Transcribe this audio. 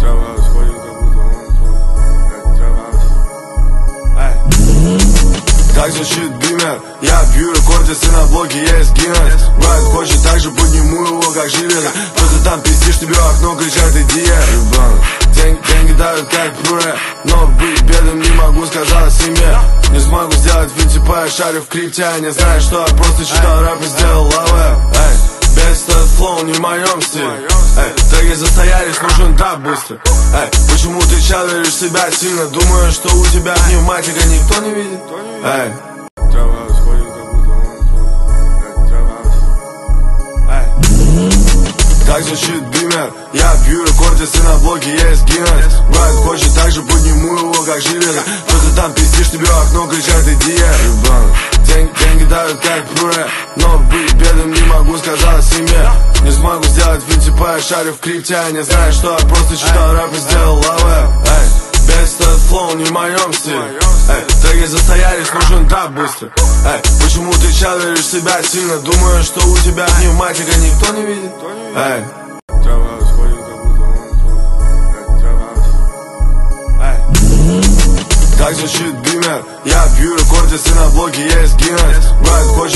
Так звучит бимер. Я бью рекорд, если на блоке есть Гиннес. Брат хочет, так же подниму его, как железо. Кто-то там пиздишь, тебе в окно кричат, иди я. Деньги дают как пюре, но быть бедным не могу, сказал семье. Не смогу сделать фит, типа я шарю в крипте. Я не знаю, что я просто читал рэп и сделал лавэ. Без стоит флоу, не в моем стиле. Треки застоялись, нужен тап быстро. Почему ты чалишь себя сильно? Думаю, что у тебя пневматика никто не видит. Так звучит бимер. Я бью рекорд, если на блоке есть Гиннес. Брат хочет, так же подниму его, как железо. Кто-то там пиздишь, тебе в окно кричат, иди я. Деньги дают как пюре, но быть бедным не могу, сказал семье. Не смогу сделать фит, типа я шарю в крипте. Я не знаю, что я просто читал рэп и сделал лавэ. Без стоит флоу, не в моем стиле. Треки застоялись, нужен тап быстро. Почему ты чалишь себя сильно? Думаю, что у тебя пневматика никто не видит. Так звучит бимер. Я бью рекорд, если на блоке есть Гиннес. Брат хочет